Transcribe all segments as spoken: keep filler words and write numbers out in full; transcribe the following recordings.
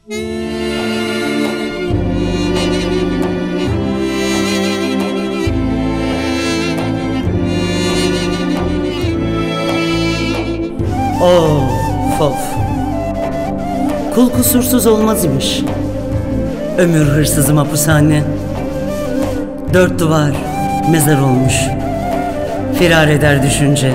Of of. Kul kusursuz olmaz imiş. Ömür hırsızı mapushane. Dört duvar mezar olmuş. Firar eder düşünce.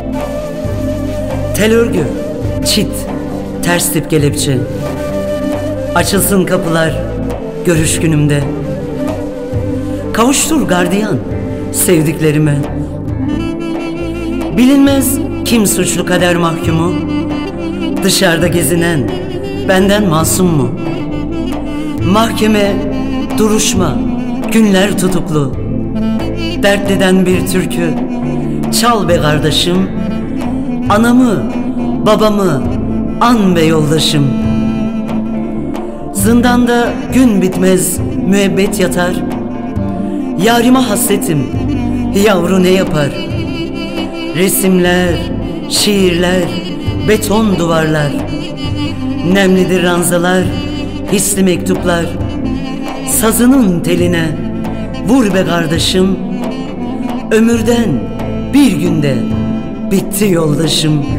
Tel örgü, çit, ters tip kelepçe. Açılsın kapılar görüş günümde. Kavuştur gardiyan sevdiklerime. Bilinmez kim suçlu kader mahkumu. Dışarıda gezinen benden masum mu? Mahkeme, duruşma, günler tutuklu. Dertliden bir türkü çal be kardeşim. Anamı, babamı an be yoldaşım. Zindanda gün bitmez müebbet yatar. Yarime hasretim yavru ne yapar? Resimler, şiirler, beton duvarlar. Nemlidir ranzalar, hisli mektuplar. Sazının teline vur be kardeşim. Ömürden bir günde bitti yoldaşım.